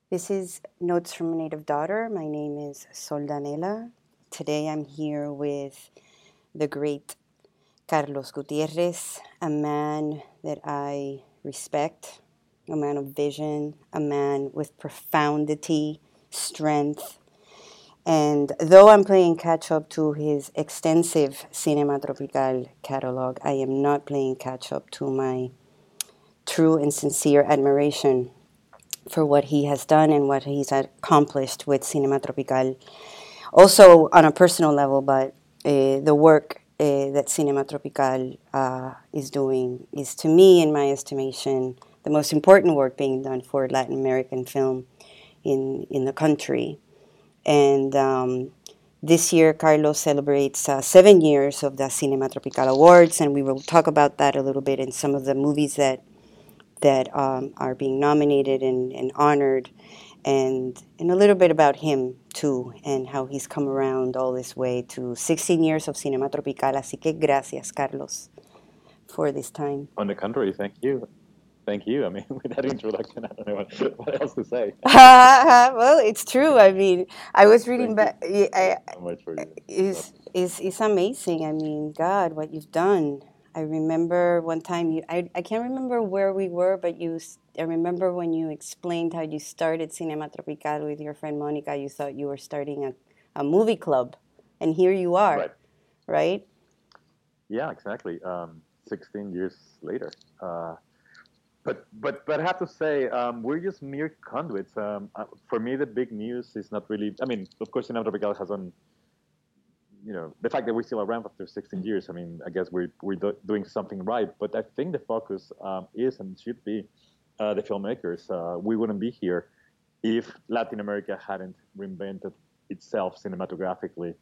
This is Notes from a Native Daughter. My name is Soldanela. Today I'm here with the great Carlos Gutierrez, a man that I respect, a man of vision, a man with profundity, strength. And though I'm playing catch up to his extensive Cinema Tropical catalog, I am not playing catch up to my true and sincere admiration for what he has done and what he's accomplished with Cinema Tropical. Also on a personal level, but the work that Cinema Tropical is doing is, to me, in my estimation, the most important work being done for Latin American film in the country. And this year, Carlos celebrates 7 years of the Cinema Tropical Awards, and we will talk about that a little bit in some of the movies that are being nominated and honored, and a little bit about him too, and how he's come around all this way to 16 years of Cinema Tropical. Así que gracias, Carlos, for this time. On the contrary, thank you. Thank you. I mean, with that introduction, I don't know what else to say. Well, it's true. I mean, I was reading Thank back. you so much for your Is amazing. I mean, God, what you've done. I remember one time I can't remember where we were, but I remember when you explained how you started Cinema Tropical with your friend Monica. You thought you were starting a movie club, and here you are, right. right? Yeah, exactly. 16 years later. But I have to say, we're just mere conduits. For me, the big news is not really. I mean, of course, Cinema Tropical has on. The fact that we're still around after 16 years. I mean, I guess we're doing something right. But I think the focus is and should be the filmmakers. We wouldn't be here if Latin America hadn't reinvented itself cinematographically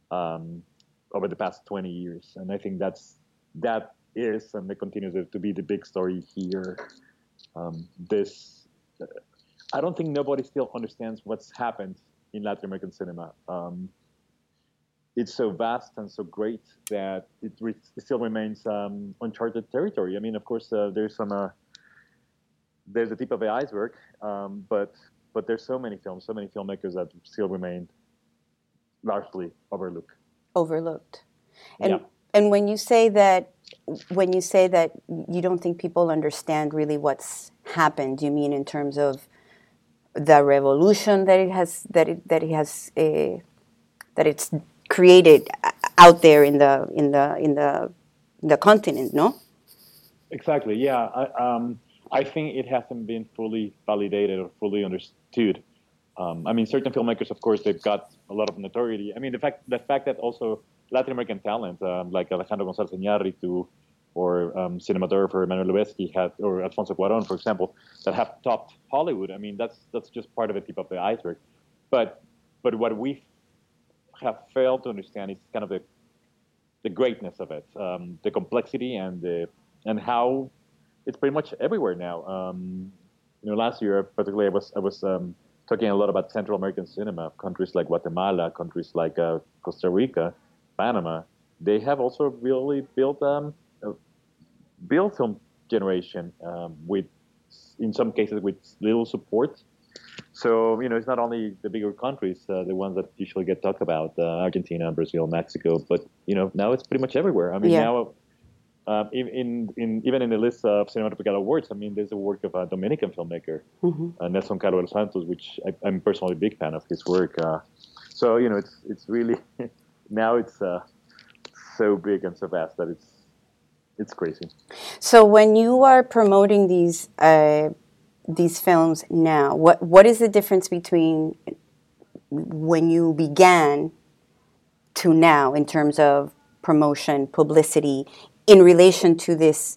over the past 20 years. And I think that is and it continues to be the big story here. This I don't think nobody still understands what's happened in Latin American cinema. It's so vast and so great that it still remains uncharted territory. I mean, of course, there's the tip of the iceberg, but there's so many films, so many filmmakers that still remain largely overlooked. Overlooked. And Yeah. and when you say that you don't think people understand really what's happened, you mean in terms of the revolution that it's created out there in the continent, no? Exactly. Yeah. I think it hasn't been fully validated or fully understood. I mean, certain filmmakers, of course, they've got a lot of notoriety. I mean, the fact that also Latin American talent, like Alejandro González Iñárritu or cinematographer Emmanuel Lubezki or Alfonso Cuarón, for example, that have topped Hollywood. I mean, that's just part of the tip of the iceberg. But what we have failed to understand is kind of the greatness of it, the complexity and how it's pretty much everywhere now. Last year particularly, I was talking a lot about Central American cinema, countries like Guatemala, countries like Costa Rica, Panama. They have also really built film generation with, in some cases, with little support. So it's not only the bigger countries, the ones that usually get talked about, Argentina, Brazil, Mexico, but now it's pretty much everywhere. I mean, Yeah. now even in the list of cinematographical awards, I mean, there's the work of a Dominican filmmaker, Nelson Caro Santos, which I'm personally a big fan of his work. So it's really now it's so big and so vast that it's crazy. So when you are promoting these films now, what is the difference between when you began to now in terms of promotion, publicity, in relation to this,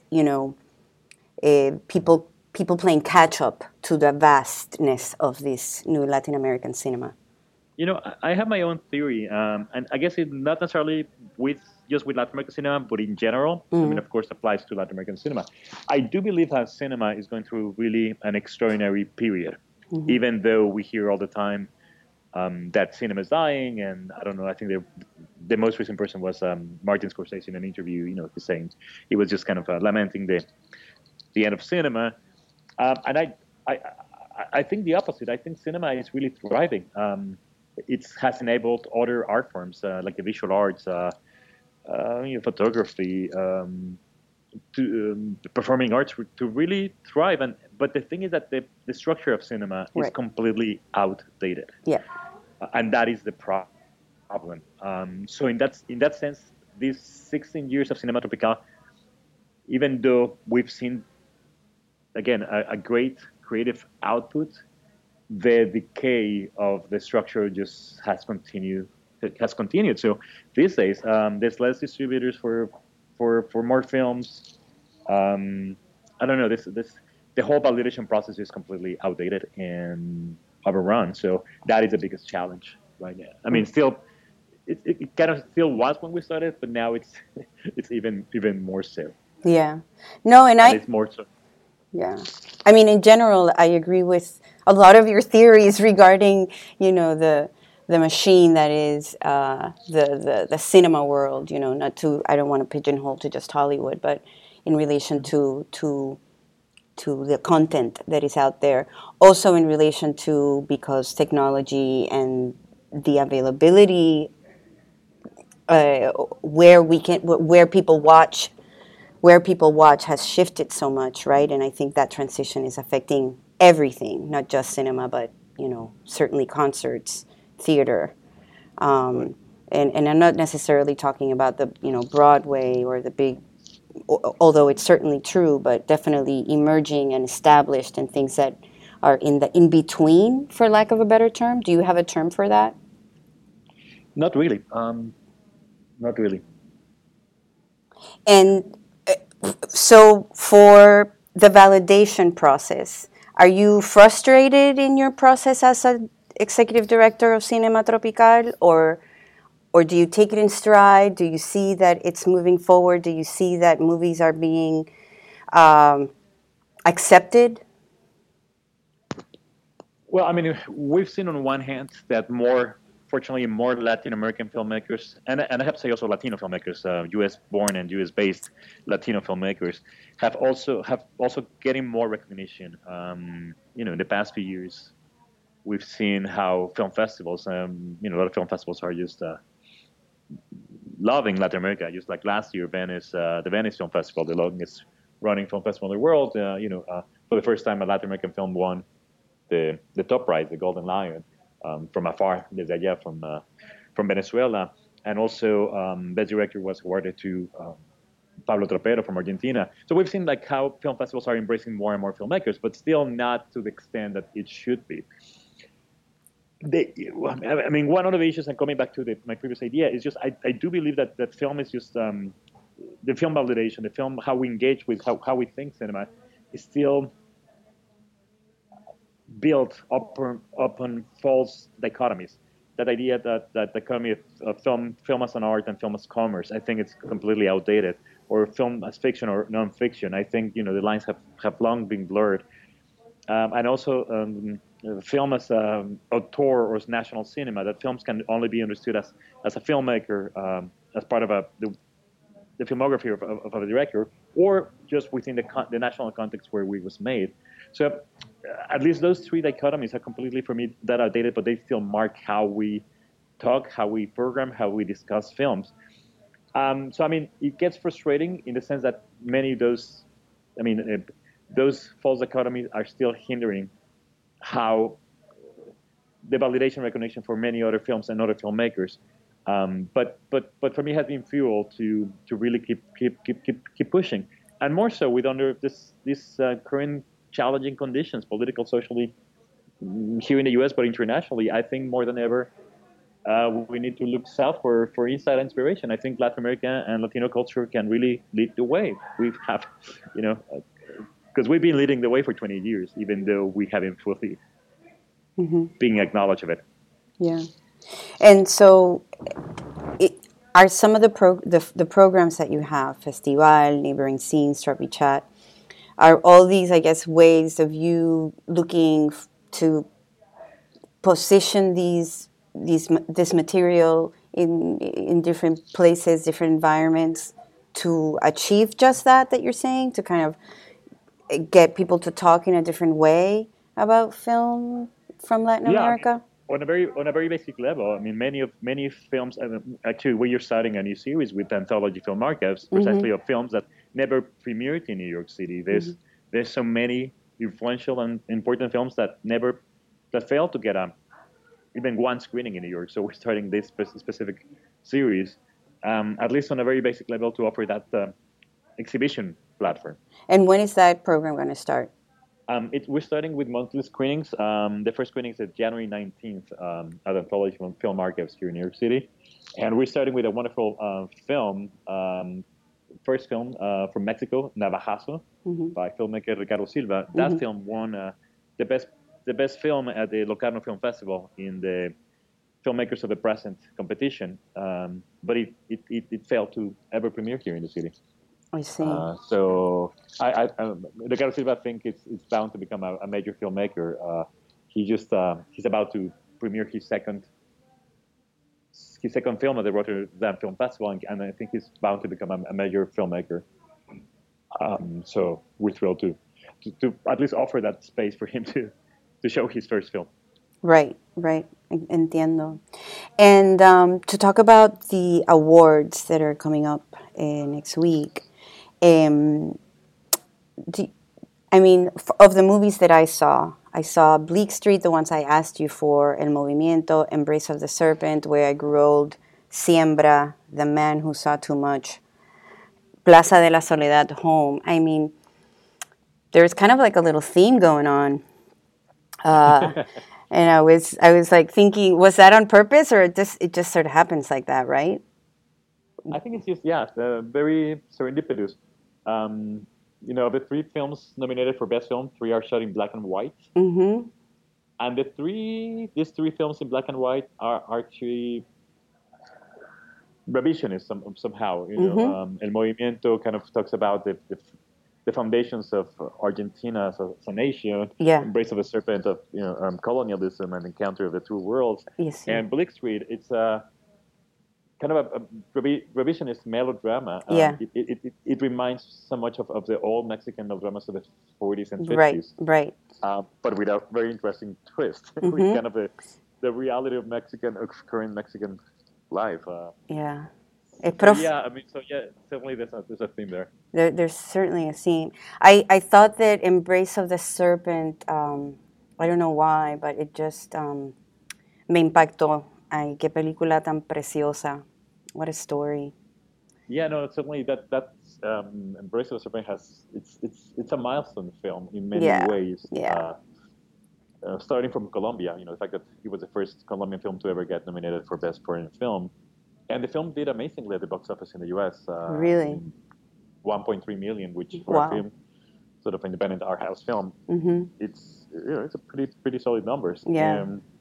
people playing catch up to the vastness of this new Latin American cinema? I have my own theory, and I guess it's not necessarily just with Latin American cinema, but in general. I mean, of course, applies to Latin American cinema. I do believe that cinema is going through really an extraordinary period, even though we hear all the time that cinema is dying, and I don't know. I think the most recent person was Martin Scorsese in an interview. He's saying he was just kind of lamenting the end of cinema, and I I think the opposite. I think cinema is really thriving. It has enabled other art forms like the visual arts, photography, the performing arts to really thrive. But the thing is that the structure of cinema is Right. completely outdated, Yeah. and that is the problem. So in that sense, these 16 years of Cinema Tropical, even though we've seen again a great creative output, the decay of the structure just has continued. It has continued. So these days, there's less distributors for more films. I don't know. This the whole validation process is completely outdated and overrun. So that is the biggest challenge right now. I mean, still, it kind of still was when we started, but now it's it's even more so, Yeah. No, and and I, it's more so. yeah. I mean, in general, I agree with a lot of your theories regarding, the machine that is the cinema world. Not to, I don't want to pigeonhole to just Hollywood, but in relation to the content that is out there. Also in relation to, because technology and the availability, where we can where people watch has shifted so much, right? And I think that transition is affecting everything, not just cinema, but certainly concerts, theater, Right. and I'm not necessarily talking about the Broadway or the big, although it's certainly true, but definitely emerging and established, and things that are in the in between, for lack of a better term. Do you have a term for that? Not really. Not really. And so for the validation process, are you frustrated in your process as an executive director of Cinema Tropical, or do you take it in stride? Do you see that it's moving forward? Do you see that movies are being accepted? Well, I mean, we've seen on one hand that fortunately, more Latin American filmmakers, and I have to say also Latino filmmakers, U.S. born and U.S. based Latino filmmakers, have also getting more recognition. In the past few years, we've seen how film festivals, a lot of film festivals are just loving Latin America. Just like last year, the Venice Film Festival, the longest running film festival in the world, for the first time, a Latin American film won the top prize, the Golden Lion, from afar, desde allá, from Venezuela. And also, Best Director was awarded to Pablo Tropero from Argentina. So we've seen like how film festivals are embracing more and more filmmakers, but still not to the extent that it should be. I mean, one of the issues, and coming back to my previous idea, is just I do believe that film is just the film validation, the film, how we engage with how we think cinema is still built upon false dichotomies. That idea that dichotomy of film as an art and film as commerce, I think it's completely outdated. Or film as fiction or non-fiction. I think the lines have long been blurred. And also film as auteur or as national cinema. That films can only be understood as a filmmaker, as part of the filmography of a director, or just within the national context where it was made. So at least those three dichotomies are completely, for me, that outdated, but they still mark how we talk, how we program, how we discuss films. So I mean, it gets frustrating in the sense that many of those false dichotomies are still hindering how the validation recognition for many other films and other filmmakers. But for me, it has been fuel to really keep pushing, and more so with under this current challenging conditions, political, socially, here in the U.S. but internationally. I think more than ever, we need to look south for inside inspiration. I think Latin America and Latino culture can really lead the way. Because we've been leading the way for 20 years, even though we haven't fully being acknowledged of it. Yeah. And so, are some of the programs that you have, Festival, Neighboring Scenes, Tropi Chat, are all these, I guess, ways of you looking to position this material in different places, different environments, to achieve just that you're saying, to kind of get people to talk in a different way? about film from Latin Yeah, I mean, America? on a very basic level. I mean, many films. Actually, we are starting a new series with Anthology Film Archives, precisely of films that never premiered in New York City. There's so many influential and important films that failed to get even one screening in New York. So we're starting this specific series, at least on a very basic level, to offer that exhibition platform. And when is that program going to start? We're starting with monthly screenings. The first screening is at January 19th at Anthology Film Archives here in New York City. And we're starting with a wonderful film, first film from Mexico, Navajazo, by filmmaker Ricardo Silva. That film won the best film at the Locarno Film Festival in the Filmmakers of the Present competition, but it failed to ever premiere here in the city. I see. So Ricardo Silva, I think it's bound to become a major filmmaker. He's about to premiere his second film at the Rotterdam Film Festival, and I think he's bound to become a major filmmaker. So we're thrilled to at least offer that space for him to show his first film. Right. Entiendo. And to talk about the awards that are coming up next week, of the movies that I saw Bleak Street, the ones I asked you for, El Movimiento, Embrace of the Serpent, Where I Grew Old, Siembra, The Man Who Saw Too Much, Plaza de la Soledad, Home. I mean, there's kind of like a little theme going on. And I was like thinking, was that on purpose, or it just sort of happens like that, right? I think it's just very serendipitous. Of the 3 films nominated for Best Film, 3 are shot in black and white. Mm-hmm. And these 3 films in black and white are actually revisionist somehow. El Movimiento kind of talks about the foundations of Argentina as a nation, Embrace of the Serpent of colonialism and encounter of the two worlds. Yes. And Bleak Street, it's kind of a revisionist melodrama. It reminds so much of the old Mexican melodramas of the 40s and 50s. Right. But with a very interesting twist, with kind of the reality of current Mexican life. Certainly there's a theme there. There's certainly a theme. I thought that Embrace of the Serpent, I don't know why, but it just me impactó. Ay, qué película tan preciosa. What a story. Yeah, no, certainly that's Embrace of the Serpent it's a milestone film in many ways. Yeah. Starting from Colombia, the fact that he was the first Colombian film to ever get nominated for Best Foreign Film. And the film did amazingly at the box office in the U.S. Really? 1.3 million, which for a film, sort of independent art house film, it's a pretty solid numbers. Yeah.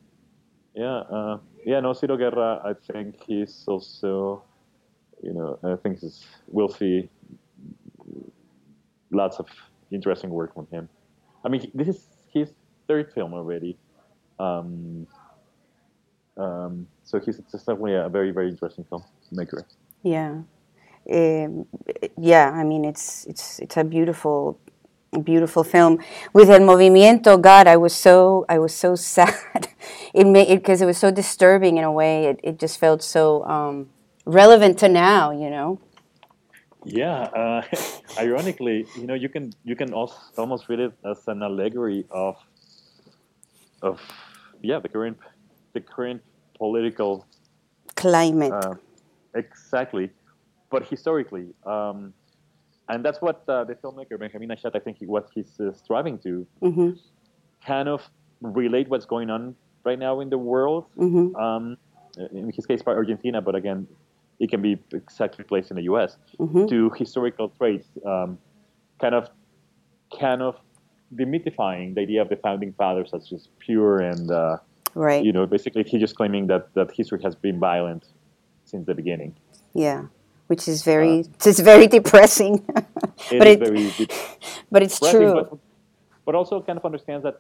Ciro Guerra, I think he's also, we'll see lots of interesting work from him. I mean, this is his 3rd film already. So he's definitely a very, very interesting filmmaker. Yeah. I mean, it's a beautiful film. With El Movimiento, God, I was so sad. Because it was so disturbing in a way. It just felt so relevant to now, Yeah. Ironically, you can also almost read it as an allegory of the current political climate. Exactly, but historically, and that's what the filmmaker Benjamin Achat, I think, what he's striving to kind of relate what's going on right now in the world. In his case, by Argentina, but again, it can be exactly placed in the U.S. To historical traits, kind of demythifying the idea of the founding fathers as just pure and right. Basically he's just claiming that history has been violent since the beginning. Yeah, which is very depressing. But it's true. But also kind of understands that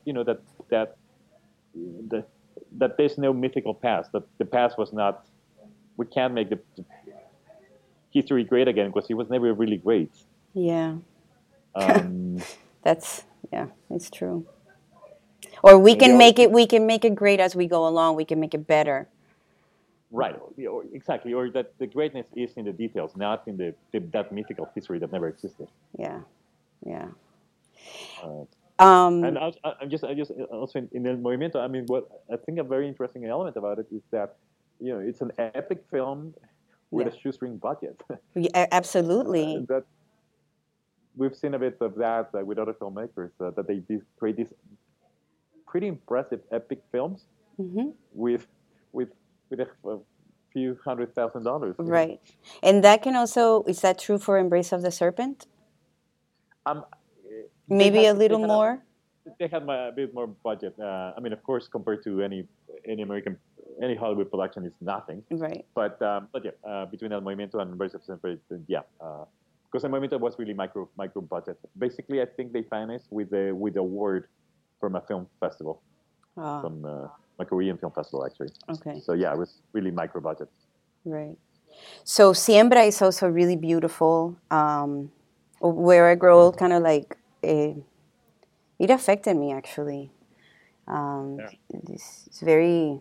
that there's no mythical past. That the past was not. We can't make the history great again because it was never really great. Yeah. It's true. Or we And they can always make it. We can make it great as we go along. We can make it better. right, or exactly, or that the greatness is in the details, not in that mythical history that never existed. Yeah, yeah. Uh, and Um, I just also in El Movimiento. I mean, what I think a very interesting element about it is that, it's an epic film with yeah, a shoestring budget. absolutely. That we've seen a bit of that with other filmmakers, that they create these pretty impressive epic films Hmm. with with with a few $100,000. Right. And that can also, is that true for Embrace of the Serpent? Um, they Maybe had a they little had more? a bit more budget. I mean, of course, compared to any Hollywood production, is nothing. Right. But yeah, between El Movimiento and Embrace of the Serpent, yeah. Because El Movimiento was really micro budget. Basically, I think they financed with a award from a film festival, Ah, from a Korean film festival, actually. okay. So yeah, it was really micro budget. Right. So Siembra is also really beautiful. Where I grow, kind of like, it affected me actually. Um, Yeah. it's very.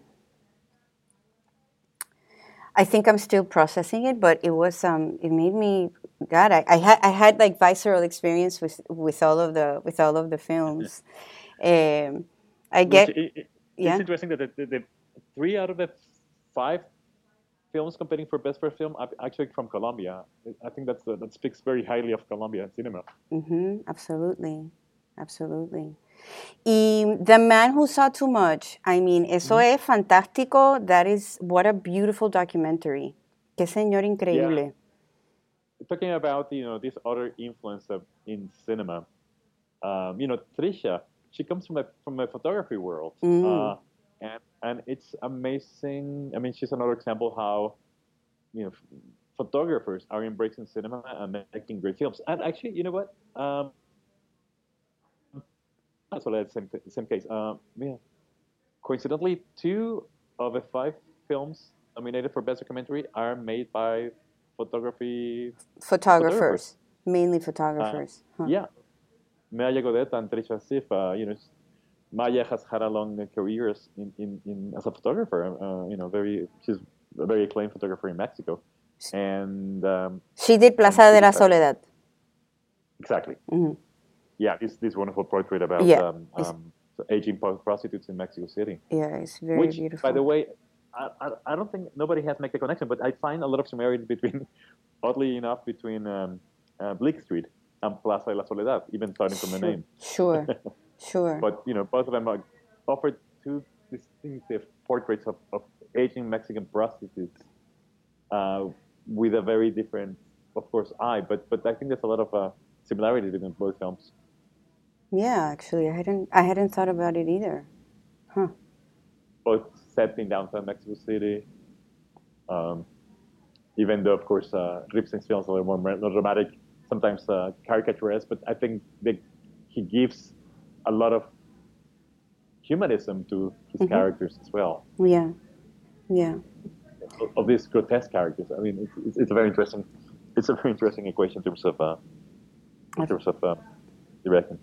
I think I'm still processing it, but it was it made me. God, I had like visceral experience with all of the films. Um, I Which get it's yeah. interesting that the three out of the five films competing for best first film are actually from Colombia. I think that speaks very highly of Colombian cinema. Mm-hmm, absolutely, absolutely. Y The Man Who Saw Too Much. I mean, eso Mhm. es fantástico. That is what a beautiful documentary. Qué señor Yeah, increíble. talking about this other influence in cinema. Trisha, she comes from a photography world, Mm, and it's amazing. I mean, she's another example how you know f- photographers are embracing cinema and making great films. And actually, you know what? So that's same case. Yeah, coincidentally, two of the five films nominated for best documentary are made by photography photographers. photographers, mainly Uh, photographers. Huh. yeah, Maya Godet and Trisha Sif. Maya has had a long career in as a photographer. She's a very acclaimed photographer in Mexico, and She did Plaza de la Trisha, Soledad. exactly. Hmm. Yeah, this wonderful portrait about Yeah, aging prostitutes in Mexico City. yeah, it's very Which, by the beautiful. way, I don't think nobody has made the connection, but I find a lot of similarities between, oddly enough, between Bleak Street and Plaza de la Soledad, even starting from the Sure, name. sure, sure. But both of them are offered two distinctive portraits of aging Mexican prostitutes, uh, with a very different, of course, eye. But I think there's a lot of similarities between both films. Yeah, actually, I hadn't thought about it either. Huh. Both set in downtown Mexico City. Um, Even though, of course, Ripstein's films are a little more dramatic, sometimes caricaturesque, but I think he gives a lot of humanism to his Hmm. characters as well, Yeah, yeah. of these grotesque characters. I mean, it's a very interesting equation in terms of directing.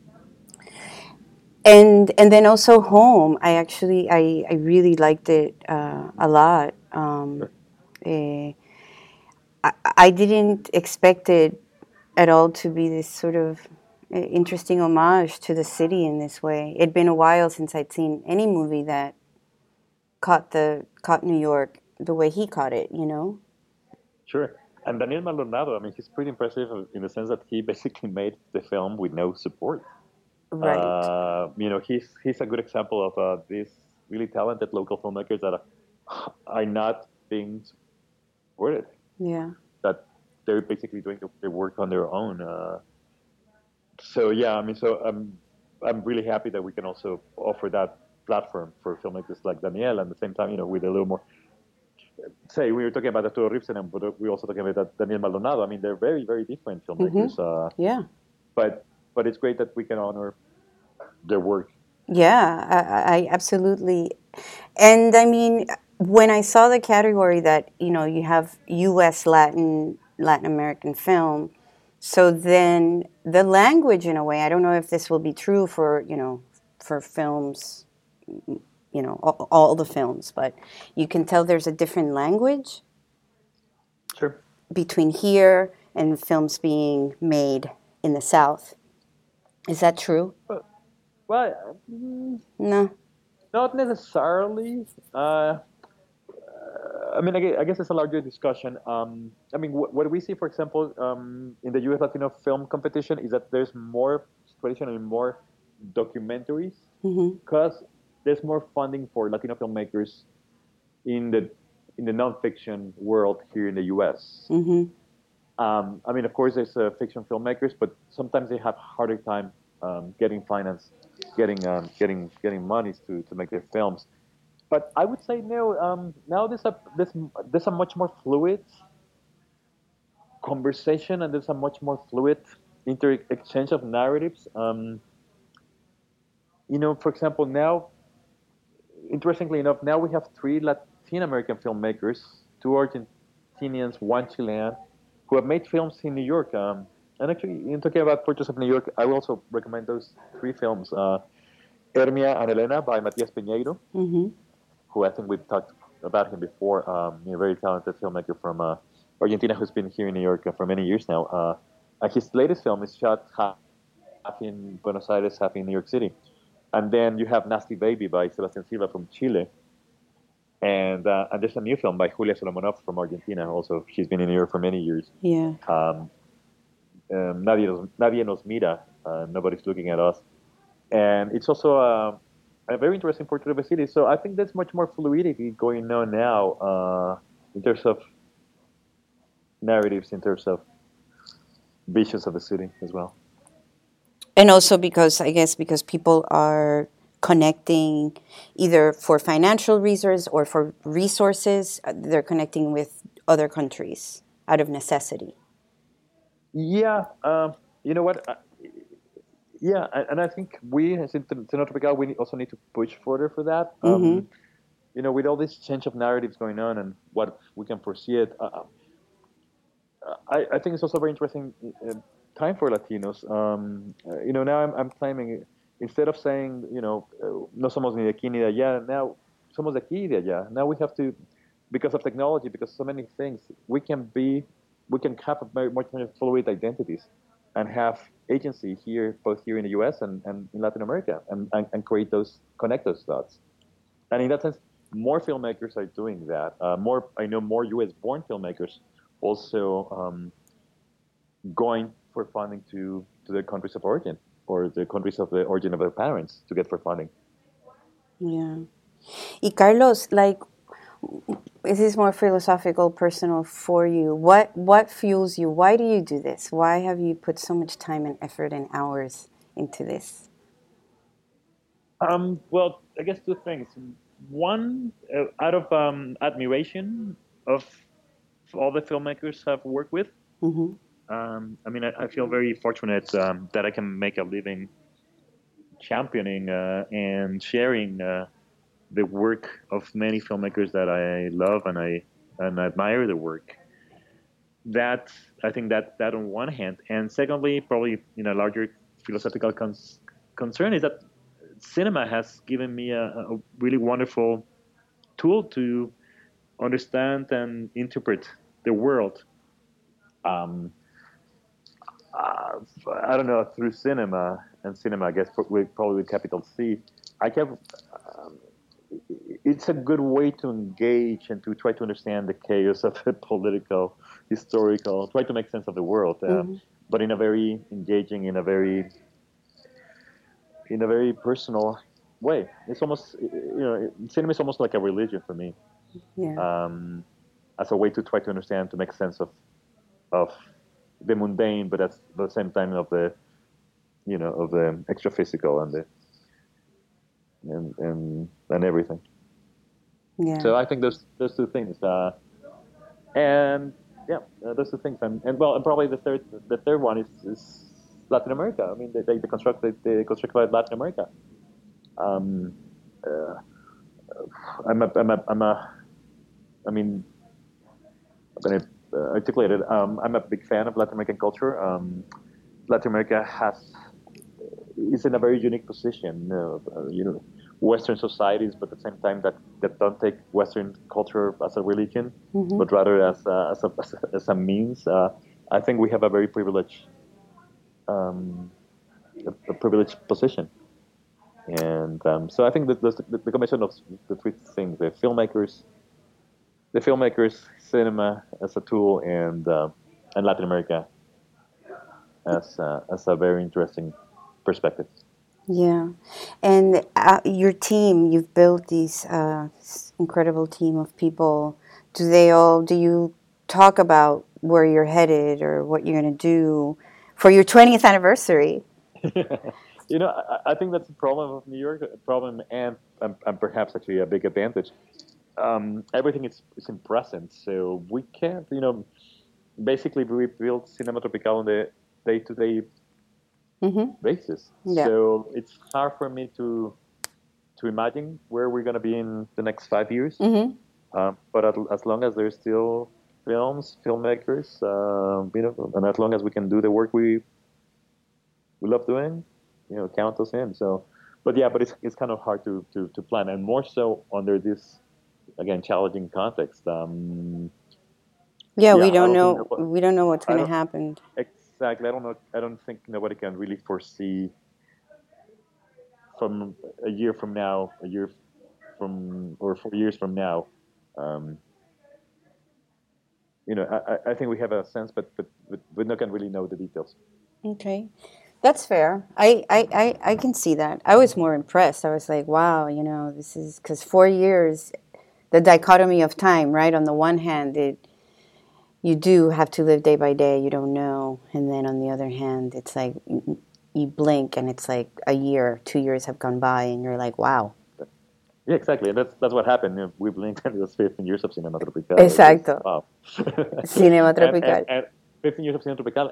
And then also Home. I really liked it a lot. Eh, I didn't expect it at all to be this sort of interesting homage to the city in this way. It'd been a while since I'd seen any movie that caught New York the way he caught it. You know? Sure. And Daniel Maldonado, I mean, he's pretty impressive in the sense that he basically made the film with no support. Right. He's a good example of these really talented local filmmakers that are not being supported. Yeah. That they're basically doing their work on their own. So yeah, I mean, I'm really happy that we can also offer that platform for filmmakers like Daniel, and at the same time, with a little more. Say we were talking about Arturo Ripsen, but we're also talking about Daniel Maldonado. I mean, they're very, very different Hmm. filmmakers. Yeah. But it's great that we can honor their work. Yeah, I absolutely. And I mean, when I saw the category that, you have U.S. Latin American film, so then the language, in a way, I don't know if this will be true for, for films, all the films, but you can tell there's a different language Sure. between here and films being made in the South. Is that true? Well, No. not necessarily. I mean, I guess it's a larger discussion. I mean, what we see, for example, in the U.S. Latino film competition is that there's more traditionally more documentaries because there's more funding for Latino filmmakers in the nonfiction world here in the U.S. I mean, of course, there's fiction filmmakers, but sometimes they have harder time getting finance, getting monies to make their films. But I would say no. Now there's a much more fluid conversation, and there's a much more fluid exchange of narratives. For example, now, interestingly enough, now we have three Latin American filmmakers, two Argentinians, one Chilean, who have made films in New York. And actually, in talking about Portraits of New York, I will also recommend those three films: Hermia and Elena by Matias Piñeiro, who I think we've talked about him before. A very talented filmmaker from Argentina who's been here in New York for many years now. His latest film is shot half in Buenos Aires, half in New York City. And then you have Nasty Baby by Sebastián Silva from Chile. And there's a new film by Julia Solomonov from Argentina also. She's been in New York for many years. Yeah. Nadie Nos Mira, Nobody's Looking at Us. And it's also a very interesting portrait of a city. So I think there's much more fluidity going on now in terms of narratives, in terms of visions of the city as well. And also because people are connecting either for financial reasons or for resources, they're connecting with other countries out of necessity. Yeah, you know what? Yeah, and I think we, as Cinetropical, we also need to push further for that. With all this change of narratives going on and what we can foresee it, I think it's also very interesting time for Latinos. Now I'm claiming, instead of saying, no somos ni de aquí ni de allá, now somos de aquí y de allá. Now we have to, because of technology, because so many things, we can have a very much more fluid identities and have agency here, both here in the U.S. and in Latin America, and connect those dots. And in that sense, more filmmakers are doing that. I know more U.S.-born filmmakers also going for funding to their countries of origin or the countries of the origin of their parents to get for funding. Yeah. Y Carlos, this is more philosophical, personal for you. What fuels you? Why do you do this? Why have you put so much time and effort and hours into this? Well, I guess two things. One, out of admiration of all the filmmakers I've worked with. I mean, I feel very fortunate that I can make a living championing and sharing the work of many filmmakers that I love and I admire the work. That I think that on one hand, and secondly, probably a larger philosophical concern is that cinema has given me a really wonderful tool to understand and interpret the world. I don't know, through cinema, I guess probably with capital C, I can. It's a good way to engage and to try to understand the chaos of the political, historical, try to make sense of the world, but in a very engaging, in a very personal way. It's almost, cinema is almost like a religion for me. Yeah. As a way to try to understand, to make sense of the mundane, but at the same time of the, of the extra physical and the and everything. Yeah. So I think those two things, and yeah, those two things, and probably the third one is Latin America. I mean, they construct about Latin America. I mean, I'm going to articulate it. I'm a big fan of Latin American culture. Latin America has is in a very unique position. Western societies, but at the same time that don't take Western culture as a religion, Mm-hmm. but rather as a means. I think we have a very um, a privileged position, and so I think that the combination of the three things: the filmmakers, cinema as a tool, and Latin America as a very interesting perspective. Yeah, and your team, you've built these incredible team of people. Do you talk about where you're headed or what you're going to do for your 20th anniversary? I think that's a problem of New York, a problem, and perhaps actually a big advantage. Everything is in present, so we can't, basically we build Cinema Tropical on the day-to-day Mm-hmm. basis. Yeah. So it's hard for me to imagine where we're going to be in the next 5 years. Mm-hmm. But as long as there's still filmmakers, and as long as we can do the work we love doing, count us in. So, but yeah, but it's kind of hard to plan, and more so under this again challenging context. Yeah, Yeah, we I don't don't think know. We don't know what's I going to don't happen. exactly. I don't know. I don't think nobody can really foresee from a year from now, a year from or 4 years from now. Um, I think we have a sense, but we're not gonna really know the details. Okay. That's fair. I can see that. I was more impressed. I was like, wow, this is because 4 years, the dichotomy of time, right? On the one hand, you do have to live day by day. You don't know. And then on the other hand, it's like you blink and it's like a year, 2 years have gone by and you're like, wow. Yeah, exactly. And that's what happened. We blinked and it was 15 years of Cinema Tropical. It was Exacto. wow. Cinema and, and, Tropical. and 15 years of Cinema Tropical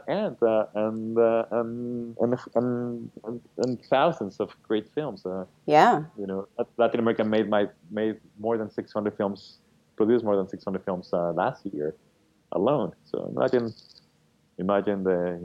and thousands of great films. Yeah. Latin America made more than 600 films, produced more than 600 films last year alone. So imagine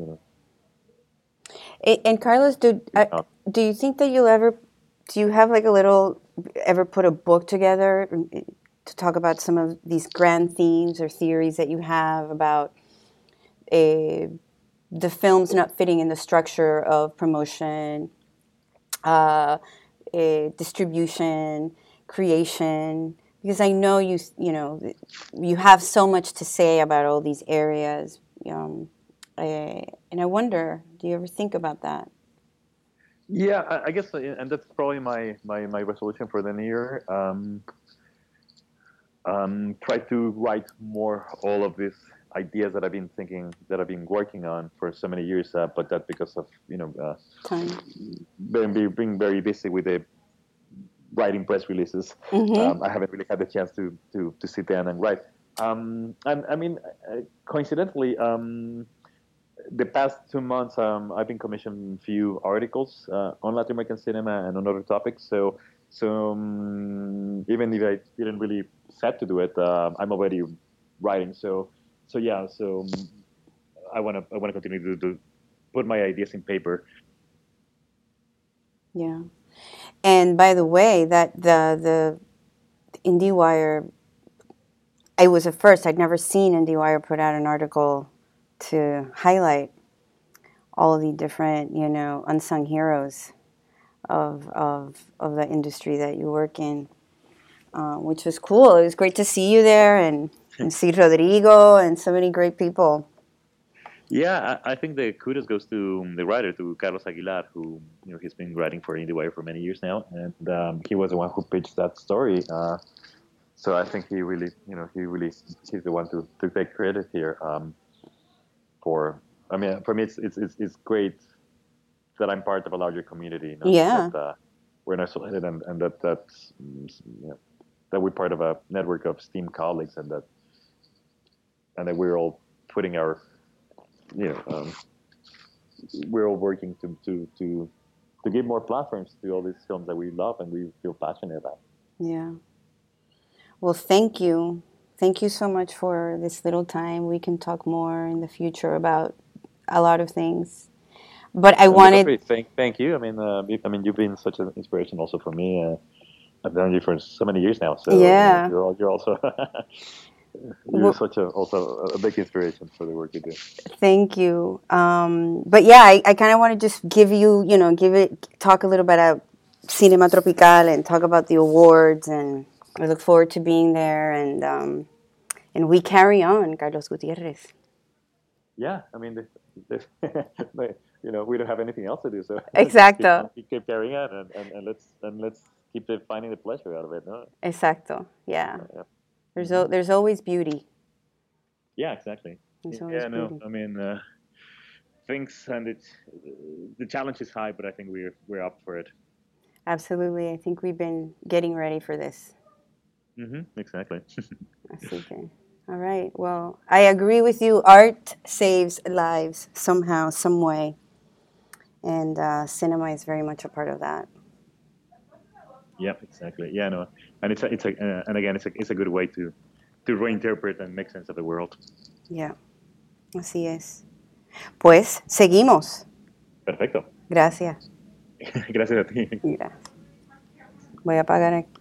And Carlos, do you think that do you have like a little, ever put a book together to talk about some of these grand themes or theories that you have about uh, the films not fitting in the structure of promotion, uh, distribution, creation? Because I know you have so much to say about all these areas, and I wonder, do you ever think about that? Yeah, I guess, and that's probably my resolution for the new year. Try to write more all of these ideas that I've been thinking, that I've been working on for so many years, but that because of Time. being very busy with the writing press releases, Mm-hmm. I haven't really had the chance to sit down and write. And I mean, coincidentally, the past 2 months, I've been commissioned a few articles on Latin American cinema and on other topics. So even if I didn't really set to do it, I'm already writing. So yeah. I wanna continue to put my ideas in paper. Yeah. And by the way, that the IndieWire, I was at first, I'd never seen IndieWire put out an article to highlight all of the different, unsung heroes of the industry that you work in, which was cool. It was great to see you there and see Rodrigo and so many great people. Yeah, I think the kudos goes to the writer, to Carlos Aguilar, who he's been writing for IndieWire for many years now, and he was the one who pitched that story. So I think he's the one to take credit here for. I mean, for me, it's great that I'm part of a larger community. Yeah. That we're not isolated, and that we're part of a network of STEAM colleagues, and that we're all putting our you know we're all working to give more platforms to all these films that we love and we feel passionate about. Yeah. Well, thank you. Thank you so much for this little time. We can talk more in the future about a lot of things. But I On the wanted, contrary, thank you. I mean, you've been such an inspiration also for me. I've known you for so many years now, so yeah. you're also you're w- such a also a big inspiration for the work you do. Thank you. But yeah, I kind of want to just give you, talk a little bit about Cinema Tropical and talk about the awards. And I look forward to being there. And we carry on, Carlos Gutierrez. Yeah, I mean, we don't have anything else to do, so just Exacto. keep carrying on, and let's keep finding the pleasure out of it. No? Exacto. Yeah. Yeah. There's always beauty. Yeah, exactly. There's always Yeah, no, beauty. I mean, things and the challenge is high, but I think we're up for it. Absolutely. I think we've been getting ready for this. Exactly. Así que, all right. Well, I agree with you. Art saves lives somehow, some way. And cinema is very much a part of that. Yep, exactly. Yeah, no, and and again, it's a good way to reinterpret and make sense of the world. Yeah, así es. Pues, seguimos. Perfecto. Gracias. Gracias a ti. Mira, voy a apagar aquí.